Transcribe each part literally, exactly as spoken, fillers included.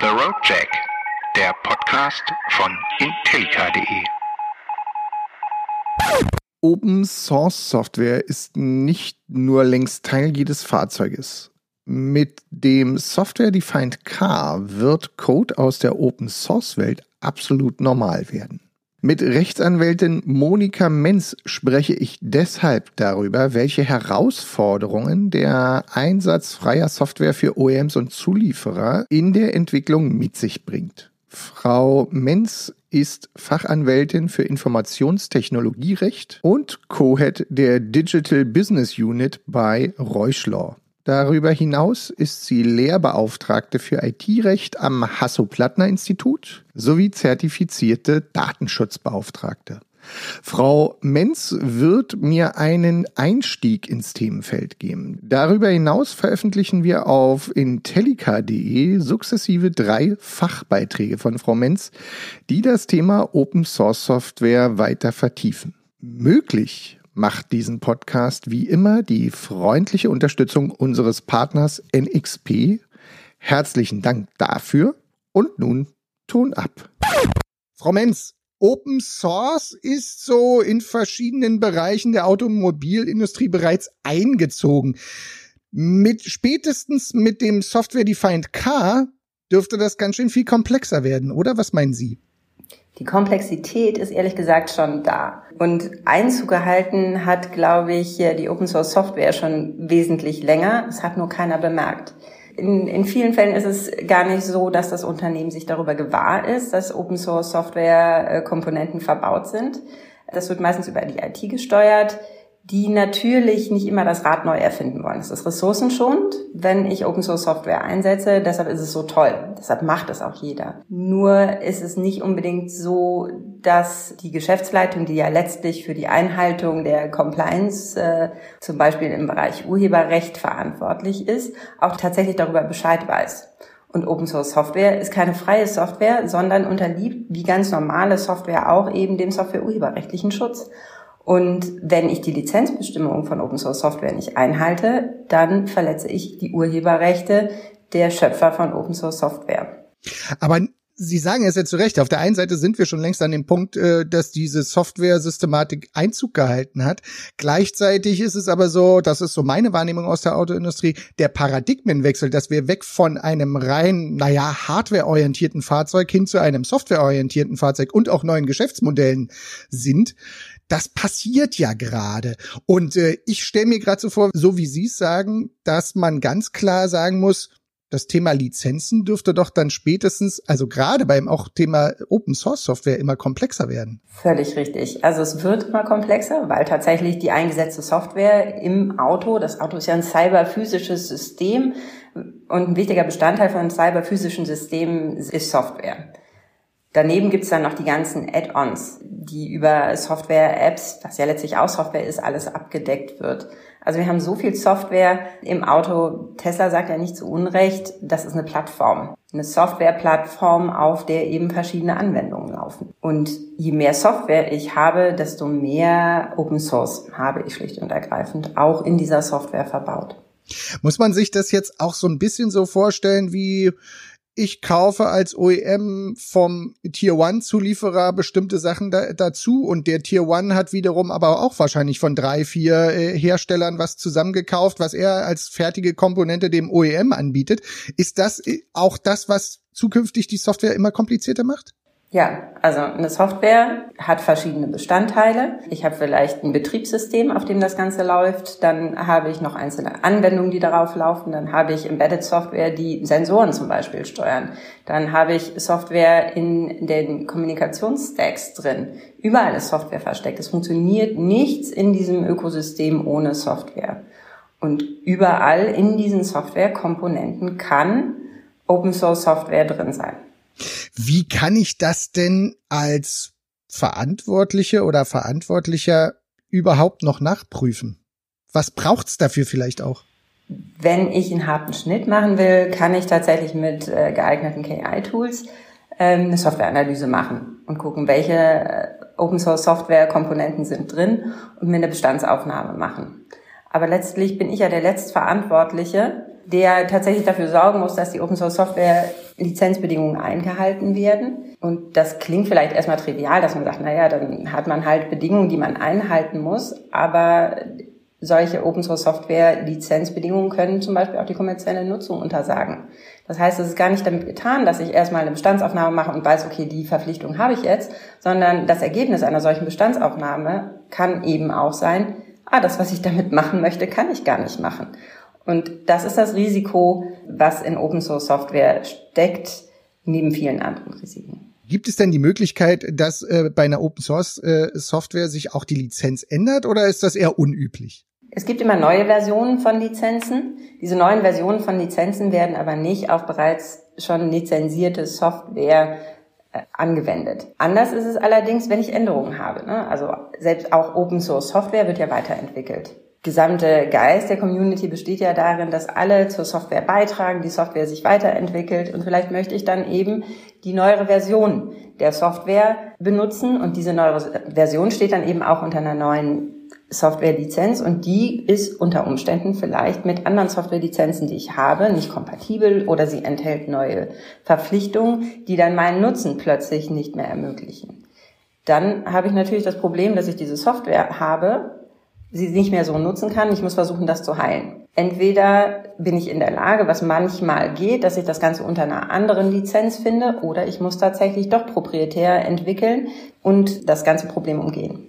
The Road Jack, der Podcast von Intellica punkt de. Open Source Software ist nicht nur längst Teil jedes Fahrzeuges. Mit dem Software-Defined Car wird Code aus der Open Source Welt absolut normal werden. Mit Rechtsanwältin Monika Menz spreche ich deshalb darüber, welche Herausforderungen der Einsatz freier Software für O E Ms und Zulieferer in der Entwicklung mit sich bringt. Frau Menz ist Fachanwältin für Informationstechnologierecht und Co-Head der Digital Business Unit bei Reuschler. Darüber hinaus ist sie Lehrbeauftragte für I T-Recht am Hasso-Plattner-Institut sowie zertifizierte Datenschutzbeauftragte. Frau Menz wird mir einen Einstieg ins Themenfeld geben. Darüber hinaus veröffentlichen wir auf Intellica punkt de sukzessive drei Fachbeiträge von Frau Menz, die das Thema Open Source Software weiter vertiefen. Möglich macht diesen Podcast wie immer die freundliche Unterstützung unseres Partners N X P. Herzlichen Dank dafür und nun Ton ab. Frau Menz, Open Source ist so in verschiedenen Bereichen der Automobilindustrie bereits eingezogen. Mit spätestens mit dem Software-Defined Car dürfte das ganz schön viel komplexer werden, oder? Was meinen Sie? Die Komplexität ist ehrlich gesagt schon da. Und Einzug gehalten hat, glaube ich, die Open Source Software schon wesentlich länger. Es hat nur keiner bemerkt. In, in vielen Fällen ist es gar nicht so, dass das Unternehmen sich darüber gewahr ist, dass Open Source Software Komponenten verbaut sind. Das wird meistens über die I T gesteuert, die natürlich nicht immer das Rad neu erfinden wollen. Es ist ressourcenschonend, wenn ich Open Source Software einsetze. Deshalb ist es so toll. Deshalb macht es auch jeder. Nur ist es nicht unbedingt so, dass die Geschäftsleitung, die ja letztlich für die Einhaltung der Compliance, äh, zum Beispiel im Bereich Urheberrecht verantwortlich ist, auch tatsächlich darüber Bescheid weiß. Und Open Source Software ist keine freie Software, sondern unterliegt, wie ganz normale Software auch, eben dem softwareurheberrechtlichen Schutz. Und wenn ich die Lizenzbestimmungen von Open Source Software nicht einhalte, dann verletze ich die Urheberrechte der Schöpfer von Open Source Software. Aber Sie sagen es ja zu Recht. Auf der einen Seite sind wir schon längst an dem Punkt, dass diese Software-Systematik Einzug gehalten hat. Gleichzeitig ist es aber so, das ist so meine Wahrnehmung aus der Autoindustrie, der Paradigmenwechsel, dass wir weg von einem rein, naja, hardwareorientierten Fahrzeug hin zu einem softwareorientierten Fahrzeug und auch neuen Geschäftsmodellen sind. Das passiert ja gerade. Und äh, ich stelle mir gerade so vor, so wie Sie es sagen, dass man ganz klar sagen muss, das Thema Lizenzen dürfte doch dann spätestens, also gerade beim auch Thema Open Source Software, immer komplexer werden. Völlig richtig. Also es wird immer komplexer, weil tatsächlich die eingesetzte Software im Auto, das Auto ist ja ein cyberphysisches System und ein wichtiger Bestandteil von einem cyberphysischen System ist Software. Daneben gibt's dann noch die ganzen Add-ons, die über Software-Apps, was ja letztlich auch Software ist, alles abgedeckt wird. Also wir haben so viel Software im Auto. Tesla sagt ja nicht zu Unrecht, das ist eine Plattform. Eine Software-Plattform, auf der eben verschiedene Anwendungen laufen. Und je mehr Software ich habe, desto mehr Open Source habe ich schlicht und ergreifend auch in dieser Software verbaut. Muss man sich das jetzt auch so ein bisschen so vorstellen wie: Ich kaufe als O E M vom Tier-One-Zulieferer bestimmte Sachen da, dazu und der Tier-One hat wiederum aber auch wahrscheinlich von drei, vier äh, Herstellern was zusammengekauft, was er als fertige Komponente dem O E M anbietet. Ist das auch das, was zukünftig die Software immer komplizierter macht? Ja, also eine Software hat verschiedene Bestandteile. Ich habe vielleicht ein Betriebssystem, auf dem das Ganze läuft. Dann habe ich noch einzelne Anwendungen, die darauf laufen. Dann habe ich Embedded Software, die Sensoren zum Beispiel steuern. Dann habe ich Software in den Kommunikationsstacks drin. Überall ist Software versteckt. Es funktioniert nichts in diesem Ökosystem ohne Software. Und überall in diesen Softwarekomponenten kann Open Source Software drin sein. Wie kann ich das denn als Verantwortliche oder Verantwortlicher überhaupt noch nachprüfen? Was braucht's dafür vielleicht auch? Wenn ich einen harten Schnitt machen will, kann ich tatsächlich mit äh, geeigneten K I-Tools ähm, eine Softwareanalyse machen und gucken, welche äh, Open-Source-Software-Komponenten sind drin und mir eine Bestandsaufnahme machen. Aber letztlich bin ich ja der Letztverantwortliche, der tatsächlich dafür sorgen muss, dass die Open-Source-Software-Lizenzbedingungen eingehalten werden. Und das klingt vielleicht erstmal trivial, dass man sagt, naja, dann hat man halt Bedingungen, die man einhalten muss, aber solche Open-Source-Software-Lizenzbedingungen können zum Beispiel auch die kommerzielle Nutzung untersagen. Das heißt, es ist gar nicht damit getan, dass ich erstmal eine Bestandsaufnahme mache und weiß, okay, die Verpflichtung habe ich jetzt, sondern das Ergebnis einer solchen Bestandsaufnahme kann eben auch sein, ah, das, was ich damit machen möchte, kann ich gar nicht machen. Und das ist das Risiko, was in Open-Source-Software steckt, neben vielen anderen Risiken. Gibt es denn die Möglichkeit, dass äh, bei einer Open-Source-Software äh, sich auch die Lizenz ändert, oder ist das eher unüblich? Es gibt immer neue Versionen von Lizenzen. Diese neuen Versionen von Lizenzen werden aber nicht auf bereits schon lizenzierte Software äh, angewendet. Anders ist es allerdings, wenn ich Änderungen habe, ne? Also selbst auch Open-Source-Software wird ja weiterentwickelt. Gesamte Geist der Community besteht ja darin, dass alle zur Software beitragen, die Software sich weiterentwickelt und vielleicht möchte ich dann eben die neuere Version der Software benutzen und diese neuere Version steht dann eben auch unter einer neuen Softwarelizenz und die ist unter Umständen vielleicht mit anderen Softwarelizenzen, die ich habe, nicht kompatibel oder sie enthält neue Verpflichtungen, die dann meinen Nutzen plötzlich nicht mehr ermöglichen. Dann habe ich natürlich das Problem, dass ich diese Software habe, sie nicht mehr so nutzen kann. Ich muss versuchen, das zu heilen. Entweder bin ich in der Lage, was manchmal geht, dass ich das Ganze unter einer anderen Lizenz finde, oder ich muss tatsächlich doch proprietär entwickeln und das ganze Problem umgehen.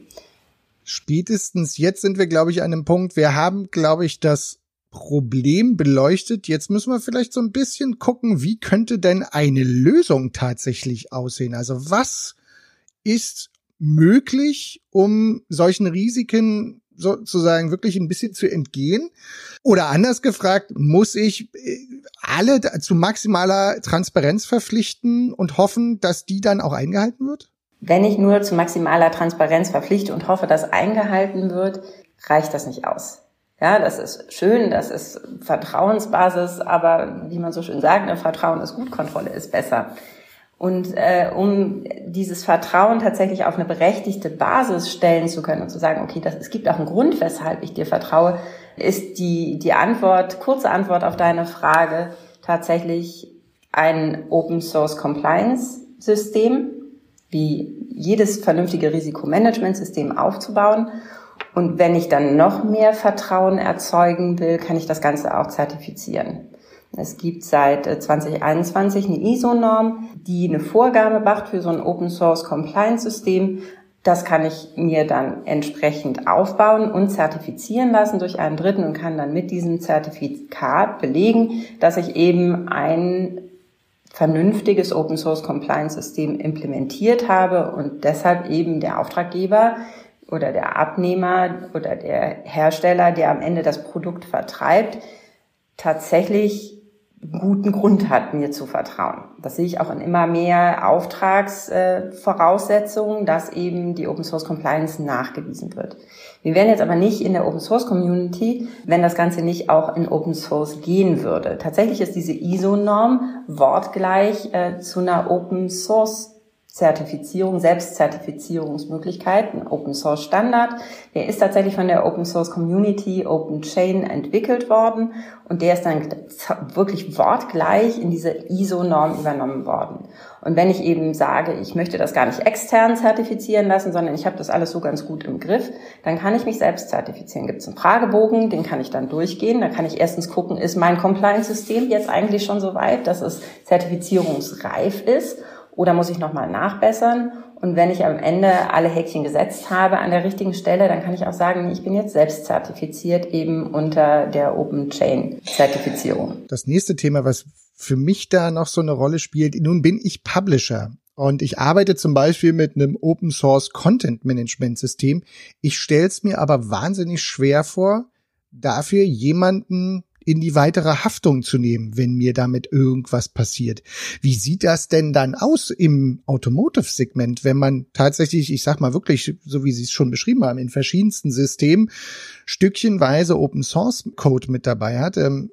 Spätestens jetzt sind wir, glaube ich, an einem Punkt, wir haben, glaube ich, das Problem beleuchtet. Jetzt müssen wir vielleicht so ein bisschen gucken, wie könnte denn eine Lösung tatsächlich aussehen? Also was ist möglich, um solchen Risiken sozusagen wirklich ein bisschen zu entgehen? Oder anders gefragt, muss ich alle zu maximaler Transparenz verpflichten und hoffen, dass die dann auch eingehalten wird? Wenn ich nur zu maximaler Transparenz verpflichte und hoffe, dass eingehalten wird, reicht das nicht aus. Ja, das ist schön, das ist Vertrauensbasis, aber wie man so schön sagt, Vertrauen ist gut, Kontrolle ist besser. Und äh, um dieses Vertrauen tatsächlich auf eine berechtigte Basis stellen zu können und zu sagen, okay, das, es gibt auch einen Grund, weshalb ich dir vertraue, ist die die Antwort, kurze Antwort auf deine Frage tatsächlich ein Open-Source-Compliance-System, wie jedes vernünftige Risikomanagementsystem aufzubauen. Und wenn ich dann noch mehr Vertrauen erzeugen will, kann ich das Ganze auch zertifizieren. Es gibt seit zwanzig einundzwanzig eine I S O-Norm, die eine Vorgabe macht für so ein Open-Source-Compliance-System. Das kann ich mir dann entsprechend aufbauen und zertifizieren lassen durch einen Dritten und kann dann mit diesem Zertifikat belegen, dass ich eben ein vernünftiges Open-Source-Compliance-System implementiert habe und deshalb eben der Auftraggeber oder der Abnehmer oder der Hersteller, der am Ende das Produkt vertreibt, tatsächlich guten Grund hat, mir zu vertrauen. Das sehe ich auch in immer mehr Auftragsvoraussetzungen, äh, dass eben die Open Source Compliance nachgewiesen wird. Wir wären jetzt aber nicht in der Open Source Community, wenn das Ganze nicht auch in Open Source gehen würde. Tatsächlich ist diese I S O-Norm wortgleich äh, zu einer Open Source Zertifizierung, Selbstzertifizierungsmöglichkeit, ein Open Source Standard. Der ist tatsächlich von der Open Source Community Open Chain entwickelt worden und der ist dann wirklich wortgleich in diese I S O-Norm übernommen worden. Und wenn ich eben sage, ich möchte das gar nicht extern zertifizieren lassen, sondern ich habe das alles so ganz gut im Griff, dann kann ich mich selbst zertifizieren. Gibt es einen Fragebogen, den kann ich dann durchgehen. Da kann ich erstens gucken, ist mein Compliance-System jetzt eigentlich schon so weit, dass es zertifizierungsreif ist? Oder muss ich nochmal nachbessern? Und wenn ich am Ende alle Häkchen gesetzt habe an der richtigen Stelle, dann kann ich auch sagen, ich bin jetzt selbst zertifiziert eben unter der Open Chain Zertifizierung. Das nächste Thema, was für mich da noch so eine Rolle spielt, nun bin ich Publisher und ich arbeite zum Beispiel mit einem Open Source Content Management System. Ich stelle es mir aber wahnsinnig schwer vor, dafür jemanden in die weitere Haftung zu nehmen, wenn mir damit irgendwas passiert. Wie sieht das denn dann aus im Automotive-Segment, wenn man tatsächlich, ich sag mal wirklich, so wie Sie es schon beschrieben haben, in verschiedensten Systemen stückchenweise Open-Source-Code mit dabei hat? Ähm,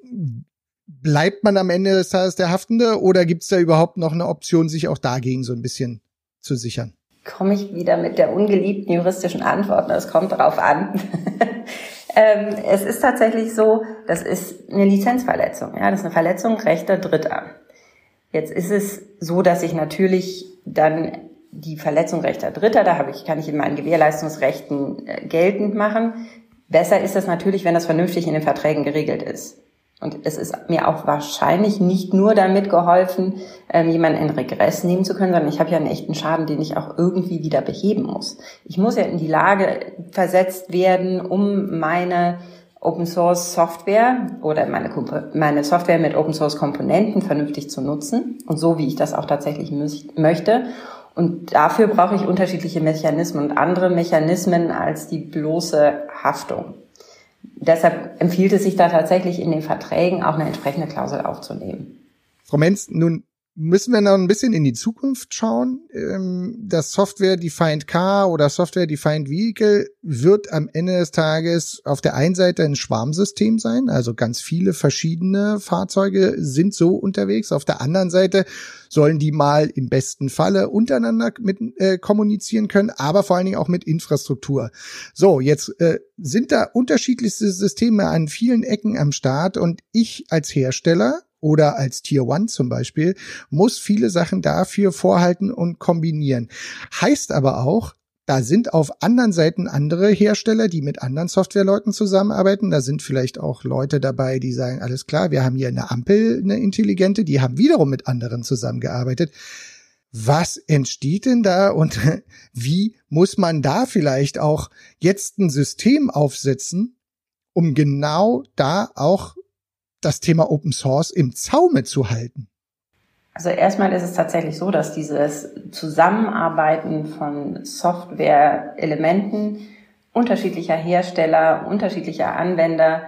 bleibt man am Ende des Tages der Haftende oder gibt es da überhaupt noch eine Option, sich auch dagegen so ein bisschen zu sichern? Komme ich wieder mit der ungeliebten juristischen Antwort, es kommt darauf an. Ähm, es ist tatsächlich so, das ist eine Lizenzverletzung. Ja, das ist eine Verletzung rechter Dritter. Jetzt ist es so, dass ich natürlich dann die Verletzung rechter Dritter, da habe ich, kann ich in meinen Gewährleistungsrechten äh, geltend machen. Besser ist das natürlich, wenn das vernünftig in den Verträgen geregelt ist. Und es ist mir auch wahrscheinlich nicht nur damit geholfen, ähm, jemanden in Regress nehmen zu können, sondern ich habe ja einen echten Schaden, den ich auch irgendwie wieder beheben muss. Ich muss ja in die Lage versetzt werden, um meine Open Source Software oder meine, meine Software mit Open Source Komponenten vernünftig zu nutzen und so, wie ich das auch tatsächlich möchte. Und dafür brauche ich unterschiedliche Mechanismen und andere Mechanismen als die bloße Haftung. Deshalb empfiehlt es sich da tatsächlich in den Verträgen auch eine entsprechende Klausel aufzunehmen. Frau Menz, nun müssen wir noch ein bisschen in die Zukunft schauen. Das Software-Defined Car oder Software-Defined Vehicle wird am Ende des Tages auf der einen Seite ein Schwarmsystem sein, also ganz viele verschiedene Fahrzeuge sind so unterwegs. Auf der anderen Seite sollen die mal im besten Falle untereinander mit äh, kommunizieren können, aber vor allen Dingen auch mit Infrastruktur. So, jetzt äh, sind da unterschiedlichste Systeme an vielen Ecken am Start und ich als Hersteller oder als Tier One zum Beispiel, muss viele Sachen dafür vorhalten und kombinieren. Heißt aber auch, da sind auf anderen Seiten andere Hersteller, die mit anderen Softwareleuten zusammenarbeiten. Da sind vielleicht auch Leute dabei, die sagen, alles klar, wir haben hier eine Ampel, eine intelligente, die haben wiederum mit anderen zusammengearbeitet. Was entsteht denn da und wie muss man da vielleicht auch jetzt ein System aufsetzen, um genau da auch das Thema Open Source im Zaume zu halten? Also erstmal ist es tatsächlich so, dass dieses Zusammenarbeiten von Software-Elementen unterschiedlicher Hersteller, unterschiedlicher Anwender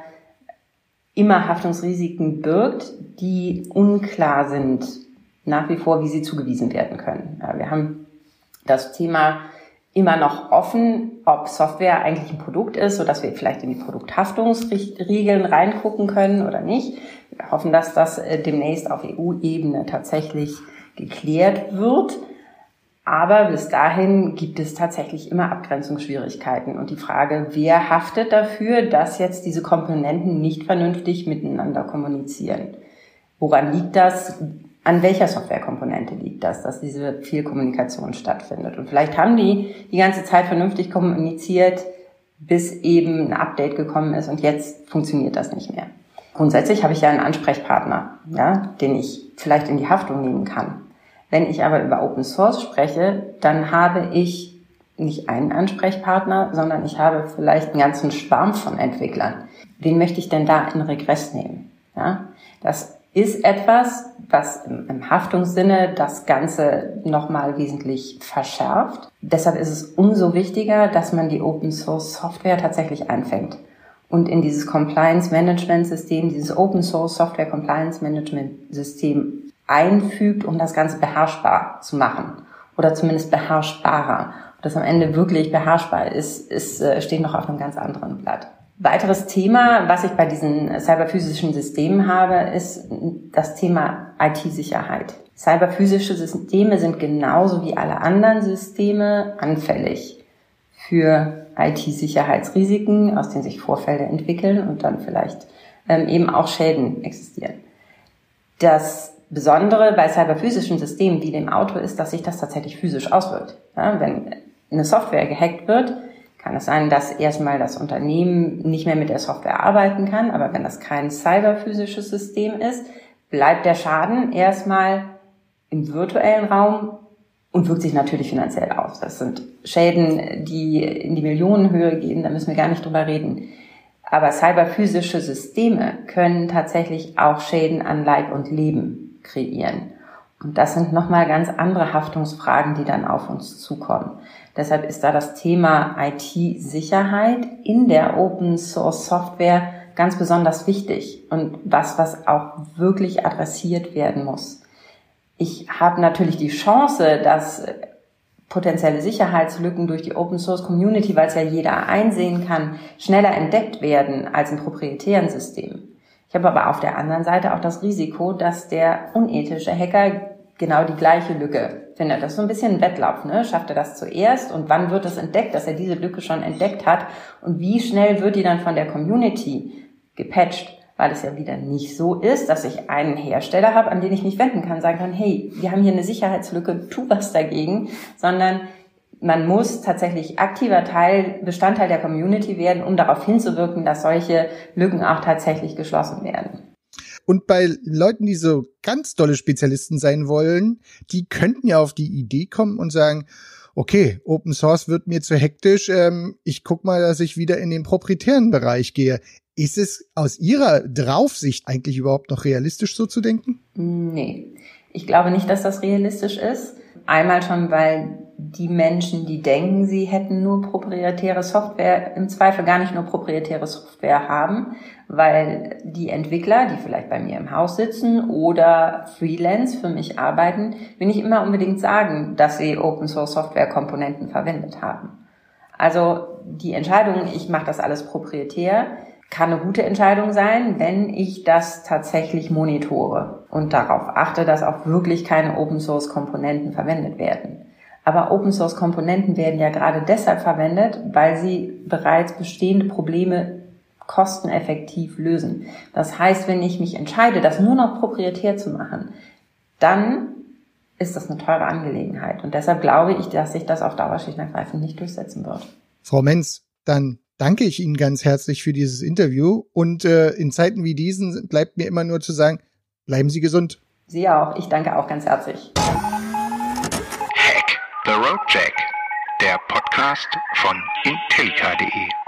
immer Haftungsrisiken birgt, die unklar sind nach wie vor, wie sie zugewiesen werden können. Ja, wir haben das Thema immer noch offen, ob Software eigentlich ein Produkt ist, sodass wir vielleicht in die Produkthaftungsregeln reingucken können oder nicht. Wir hoffen, dass das demnächst auf E U-Ebene tatsächlich geklärt wird. Aber bis dahin gibt es tatsächlich immer Abgrenzungsschwierigkeiten. Und die Frage, wer haftet dafür, dass jetzt diese Komponenten nicht vernünftig miteinander kommunizieren? Woran liegt das? An welcher Softwarekomponente liegt das, dass diese Fehlkommunikation stattfindet? Und vielleicht haben die die ganze Zeit vernünftig kommuniziert, bis eben ein Update gekommen ist und jetzt funktioniert das nicht mehr. Grundsätzlich habe ich ja einen Ansprechpartner, ja, den ich vielleicht in die Haftung nehmen kann. Wenn ich aber über Open Source spreche, dann habe ich nicht einen Ansprechpartner, sondern ich habe vielleicht einen ganzen Schwarm von Entwicklern. Wen möchte ich denn da in Regress nehmen? Ja, das ist etwas, was im Haftungssinne das Ganze nochmal wesentlich verschärft. Deshalb ist es umso wichtiger, dass man die Open Source Software tatsächlich einfängt und in dieses Compliance Management System, dieses Open Source Software Compliance Management System einfügt, um das Ganze beherrschbar zu machen oder zumindest beherrschbarer. Und das am Ende wirklich beherrschbar ist, ist steht noch auf einem ganz anderen Blatt. Weiteres Thema, was ich bei diesen cyberphysischen Systemen habe, ist das Thema I T-Sicherheit. Cyberphysische Systeme sind genauso wie alle anderen Systeme anfällig für I T-Sicherheitsrisiken, aus denen sich Vorfälle entwickeln und dann vielleicht ähm, eben auch Schäden existieren. Das Besondere bei cyberphysischen Systemen wie dem Auto ist, dass sich das tatsächlich physisch auswirkt. Ja, wenn eine Software gehackt wird, kann es sein, dass erstmal das Unternehmen nicht mehr mit der Software arbeiten kann. Aber wenn das kein cyberphysisches System ist, bleibt der Schaden erstmal im virtuellen Raum und wirkt sich natürlich finanziell aus. Das sind Schäden, die in die Millionenhöhe gehen, da müssen wir gar nicht drüber reden. Aber cyberphysische Systeme können tatsächlich auch Schäden an Leib und Leben kreieren. Und das sind nochmal ganz andere Haftungsfragen, die dann auf uns zukommen. Deshalb ist da das Thema I T-Sicherheit in der Open-Source-Software ganz besonders wichtig und was, was auch wirklich adressiert werden muss. Ich habe natürlich die Chance, dass potenzielle Sicherheitslücken durch die Open-Source-Community, weil es ja jeder einsehen kann, schneller entdeckt werden als in proprietären Systemen. Ich habe aber auf der anderen Seite auch das Risiko, dass der unethische Hacker genau die gleiche Lücke findet. Das ist so ein bisschen ein Wettlauf, ne? Schafft er das zuerst und wann wird es entdeckt, dass er diese Lücke schon entdeckt hat und wie schnell wird die dann von der Community gepatcht? Weil es ja wieder nicht so ist, dass ich einen Hersteller habe, an den ich mich wenden kann, sagen kann, hey, wir haben hier eine Sicherheitslücke, tu was dagegen, sondern man muss tatsächlich aktiver Teil, Bestandteil der Community werden, um darauf hinzuwirken, dass solche Lücken auch tatsächlich geschlossen werden. Und bei Leuten, die so ganz dolle Spezialisten sein wollen, die könnten ja auf die Idee kommen und sagen, okay, Open Source wird mir zu hektisch, ähm, ich guck mal, dass ich wieder in den proprietären Bereich gehe. Ist es aus Ihrer Draufsicht eigentlich überhaupt noch realistisch, so zu denken? Nee, ich glaube nicht, dass das realistisch ist. Einmal schon, weil die Menschen, die denken, sie hätten nur proprietäre Software, im Zweifel gar nicht nur proprietäre Software haben, weil die Entwickler, die vielleicht bei mir im Haus sitzen oder Freelance für mich arbeiten, mir nicht immer unbedingt sagen, dass sie Open-Source-Software-Komponenten verwendet haben. Also die Entscheidung, ich mache das alles proprietär, kann eine gute Entscheidung sein, wenn ich das tatsächlich monitore und darauf achte, dass auch wirklich keine Open-Source-Komponenten verwendet werden. Aber Open-Source-Komponenten werden ja gerade deshalb verwendet, weil sie bereits bestehende Probleme kosteneffektiv lösen. Das heißt, wenn ich mich entscheide, das nur noch proprietär zu machen, dann ist das eine teure Angelegenheit. Und deshalb glaube ich, dass sich das auf Dauer schlicht und ergreifend nicht durchsetzen wird. Frau Menz, dann danke ich Ihnen ganz herzlich für dieses Interview. Und äh, in Zeiten wie diesen bleibt mir immer nur zu sagen, bleiben Sie gesund. Sie auch. Ich danke auch ganz herzlich. Hack the Road Jack, der Podcast von Intellica punkt de.